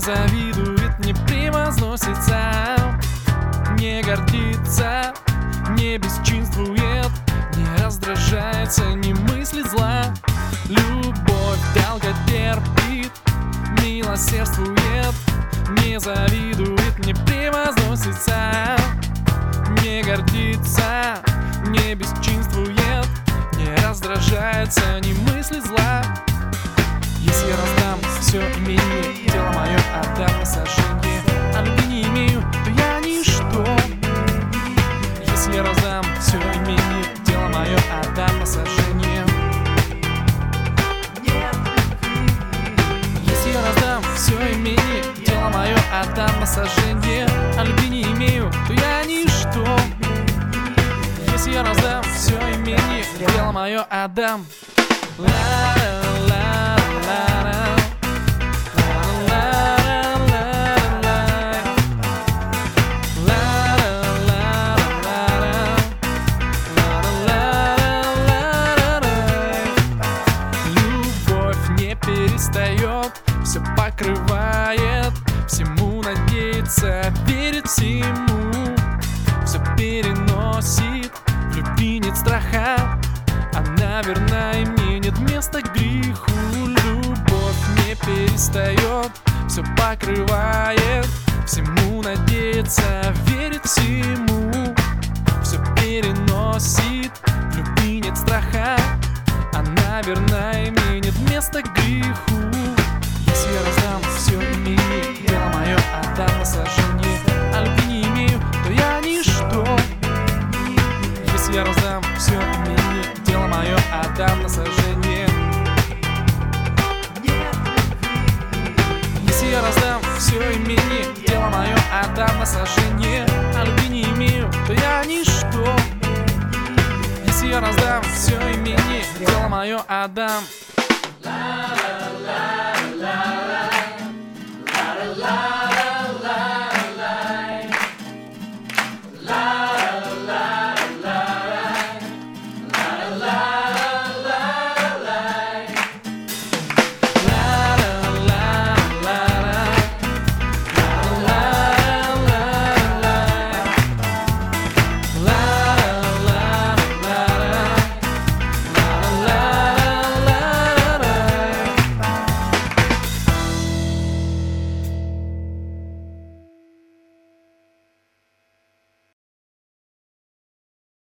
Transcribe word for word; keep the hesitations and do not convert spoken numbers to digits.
завидует, не превозносится, не гордится, не бесчинствует, не раздражается, не мыслит зла. Любовь долго терпит, милосердствует, не завидует, не превозносится, не гордится, не бесчинствует, не раздражается, не мыслит зла. Если я раздам все имение, тело мое отдам на сожжение, а любви не имею, то я ничто. Если я раздам все имение, тело мое отдам на сожжение. Если я раздам все имение, тело мое отдам на сожжение, а любви не имею, то я ничто. Если я раздам все имение, тело мое отдам. Любовь не перестает, все покрывает, всему надеется, верит всему, все переносит, в любви нет страха, она верна, и мне нет места к греху. Любовь не перестает, все покрывает, всему надеется, верит всему, все переносит, в любви нет страха, она верна, и мне нет места к греху. Если я раздам все имение, тело мое отдам на сожжение, а любви не имею, то я ничто. Если я раздам все имение, тело мое отдам на сожжение. Если я раздам все имение, тело мое отдам на сожжение, а любви не имею, то я ничто. Если я раздам все имение, тело мое отдам. La la la la la la la la.